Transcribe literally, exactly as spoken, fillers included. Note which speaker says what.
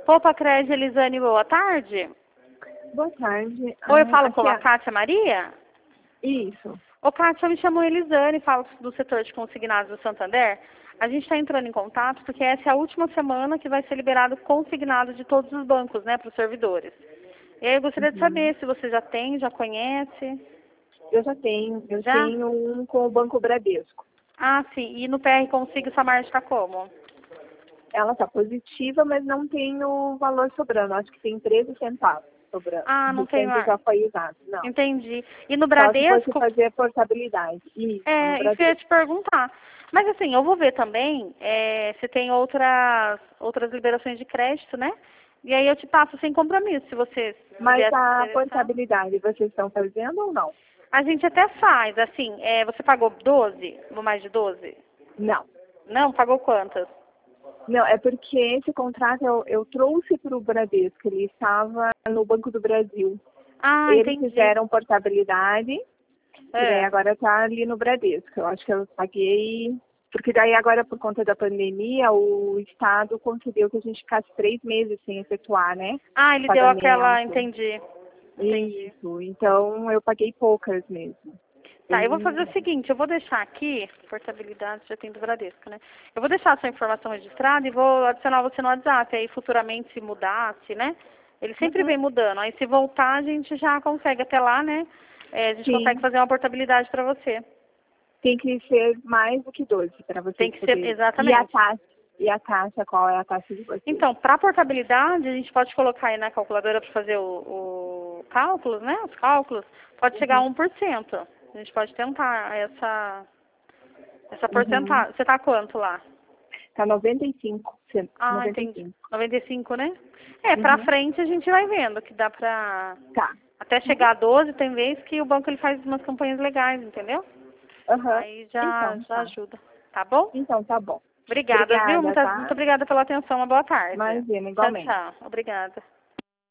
Speaker 1: Poupa Crédito, Elisane, boa tarde.
Speaker 2: Boa tarde.
Speaker 1: Oi, eu
Speaker 2: Ah,
Speaker 1: falo com
Speaker 2: aqui
Speaker 1: a
Speaker 2: é-
Speaker 1: Kátia Maria?
Speaker 2: Isso.
Speaker 1: Ô, Kátia, eu me chamo Elisane, falo do setor de consignados do Santander. A gente está entrando em contato porque essa é a última semana que vai ser liberado consignado de todos os bancos, né, para os servidores. E aí eu gostaria de
Speaker 2: Uhum.
Speaker 1: saber se você já tem, já conhece.
Speaker 2: Eu já tenho. Eu
Speaker 1: Já?
Speaker 2: tenho um com o Banco Bradesco.
Speaker 1: Ah, sim. E no P R Consigo essa margem está como?
Speaker 2: Ela está positiva, mas não tem o valor sobrando. Acho que tem treze centavos sobrando.
Speaker 1: Ah,
Speaker 2: O
Speaker 1: não tem
Speaker 2: tempo já
Speaker 1: mais.
Speaker 2: foi usado. Não.
Speaker 1: Entendi. E no
Speaker 2: Só se fosse
Speaker 1: Bradesco?
Speaker 2: fazer a portabilidade. Isso, no
Speaker 1: É, isso que eu ia
Speaker 2: Bradesco.
Speaker 1: te perguntar. Mas assim, eu vou ver também é, se tem outras, outras liberações de crédito, né? E aí eu te passo sem compromisso, se você
Speaker 2: Mas
Speaker 1: vier se
Speaker 2: a
Speaker 1: interessar.
Speaker 2: portabilidade vocês estão fazendo ou não?
Speaker 1: A gente até faz, assim, é, você pagou doze? Ou mais de doze?
Speaker 2: Não.
Speaker 1: Não? Pagou quantas?
Speaker 2: Não, é porque esse contrato eu, eu trouxe para o Bradesco. Ele estava no Banco do Brasil.
Speaker 1: Ah,
Speaker 2: Eles
Speaker 1: entendi.
Speaker 2: fizeram portabilidade. E daí
Speaker 1: É.
Speaker 2: agora tá ali no Bradesco. Eu acho que eu paguei. Porque daí agora, por conta da pandemia, o Estado concedeu que a gente ficasse três meses sem efetuar, né?
Speaker 1: Ah, ele deu aquela,
Speaker 2: Pagamento.
Speaker 1: entendi. Entendi.
Speaker 2: Isso. Então eu paguei poucas mesmo.
Speaker 1: Tá, eu vou
Speaker 2: Bem-
Speaker 1: fazer o seguinte, eu vou deixar aqui, portabilidade já tem do Bradesco, né? Eu vou deixar a sua informação registrada e vou adicionar você no WhatsApp, aí futuramente se mudasse, né? Ele sempre
Speaker 2: Uhum.
Speaker 1: vem mudando, aí se voltar a gente já consegue até lá, né? É, a gente consegue
Speaker 2: Sim.
Speaker 1: fazer uma portabilidade para você.
Speaker 2: Tem que ser mais do que doze para vocês
Speaker 1: Tem que ser,
Speaker 2: poderem. E a
Speaker 1: exatamente.
Speaker 2: taxa? E a taxa, qual é a taxa de vocês?
Speaker 1: Então, para portabilidade, a gente pode colocar aí na calculadora para fazer o, o cálculo, né? Os cálculos, pode chegar a
Speaker 2: Uhum.
Speaker 1: um por cento. A gente pode tentar essa, essa
Speaker 2: Uhum.
Speaker 1: porcentagem. Você tá quanto lá?
Speaker 2: Tá noventa e cinco.
Speaker 1: Ah,
Speaker 2: noventa e
Speaker 1: entendi.
Speaker 2: cinco.
Speaker 1: noventa e cinco, né? É, pra
Speaker 2: Uhum.
Speaker 1: frente a gente vai vendo que dá pra...
Speaker 2: Tá.
Speaker 1: Até chegar a doze, tem vez que o banco ele faz umas campanhas legais, entendeu?
Speaker 2: Aham.
Speaker 1: Aí já,
Speaker 2: Então,
Speaker 1: já
Speaker 2: tá.
Speaker 1: ajuda. Tá bom?
Speaker 2: Então, tá bom.
Speaker 1: Obrigada, viu?
Speaker 2: Obrigada,
Speaker 1: Muita, muito
Speaker 2: tá?
Speaker 1: obrigada pela atenção. Uma boa tarde.
Speaker 2: Imagina,
Speaker 1: Tchau,
Speaker 2: igualmente.
Speaker 1: tchau. Obrigada.